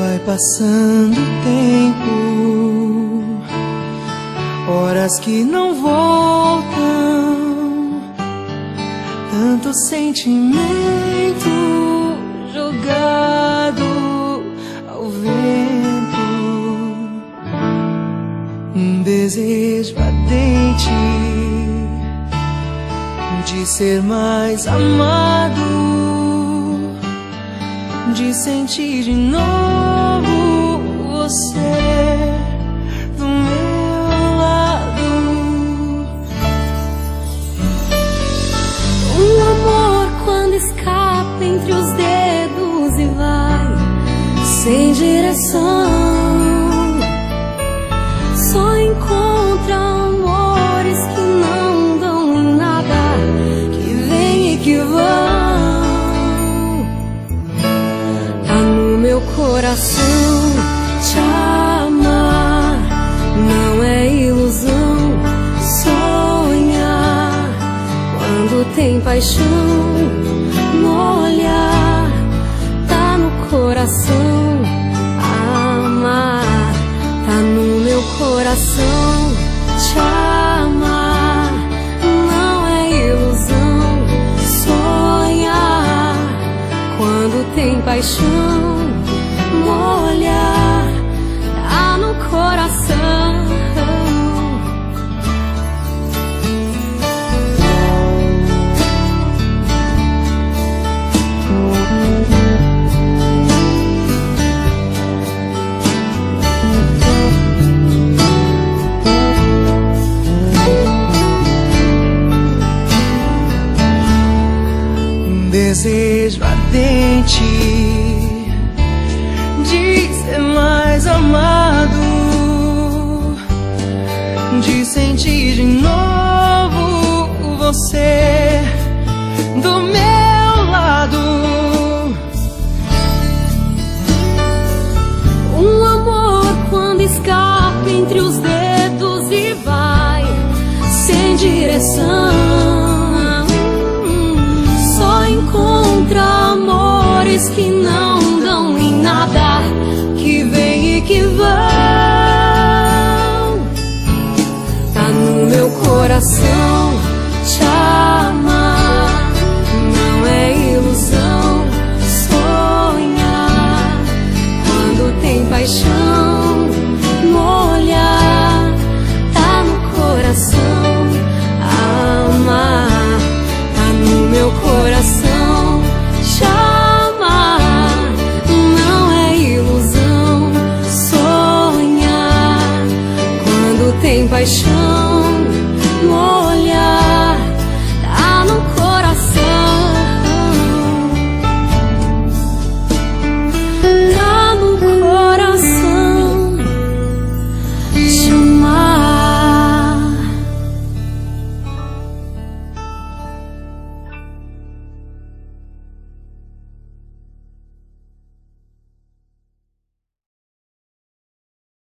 Vai passando o tempo, horas que não voltam, tanto sentimento jogado ao vento, um desejo ardente de ser mais amado, de sentir de novo você do meu lado. Um amor quando escapa entre os dedos e vai sem direção, só encontra amores que não dão em nada, que vêm e que vão. Coração, te amar não é ilusão. Sonhar quando tem paixão, no olhar, tá no coração. Amar tá no meu coração. Te amar não é ilusão. Sonhar quando tem paixão, no olhar, tá no coração. Um desejo ardente de ser mais amado, de sentir de novo você do meu lado. Um amor quando escapa entre os dedos e vai sem direção,